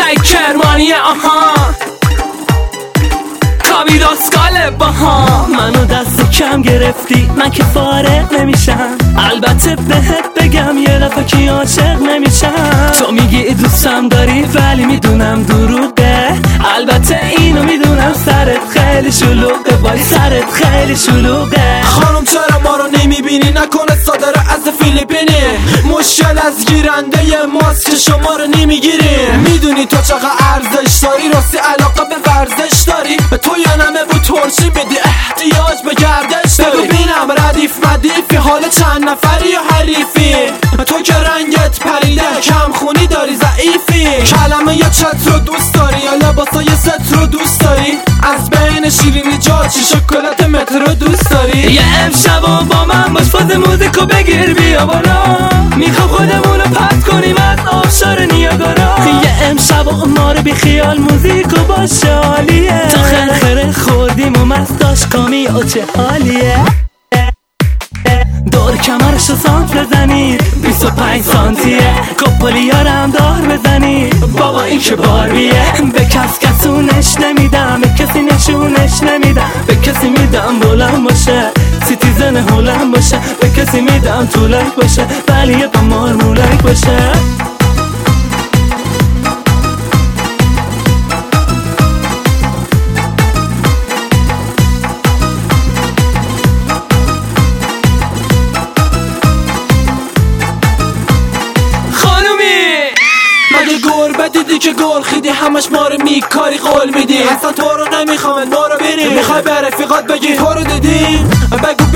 تک کرمانیه آها کابی داسکاله باها منو دست کم گرفتی من که فارغ نمیشم البته بهت بگم یه دفعه کی عاشق نمیشم تو میگی دوستم داری ولی میدونم دروغه البته اینو میدونم سرت خیلی شلوغه وای سرت خیلی شلوغه خانم چرا ما رو نمیبینی نکنه صادر از فیلیپینی مشکل از گیرنده ماست که شما رو نمیگیری میدونی تو چقدر ارزش داری راستی علاقه به ورزش داری تو یا نمه بود ترشی بدی احتیاج به گردش داری ببینم ردیف مدیفی حال چند نفری یا حریفی تو که رنگت پریده کم خونی داری ضعیفی کلمه یا چت رو دوست داری یا لباسای ست رو دوست داری از بین شیرینی جاچی شکلات متر رو دوست داری یه امشب با من باش فاز موزیکو بگیر بیا بالا میخوام خودمونو پرت کنیم از آبشار نیاگارا یه امشب ما رو بی خیال موزیکو باشه عالیه تا خرخره خوردیم و مستاش کامی و چه حالیه دور کمرشو سانت بزنید 25 سانتیه کپولیارم دار بزنید بابا این که باریه به کس کسونش نمیدم به کسی نشونش نمیدم به کسی میدم بلند باشه سیتیزن هلند باشه به کسی میدم طولک باشه ولی یه قمار مولک باشه گربه دیدی که گل خیدی همش ما رو میکاری قول میدی اصلا تو رو نمیخوام ما رو بینی میخوای به رفیقات بگی تو رو دیدی بگو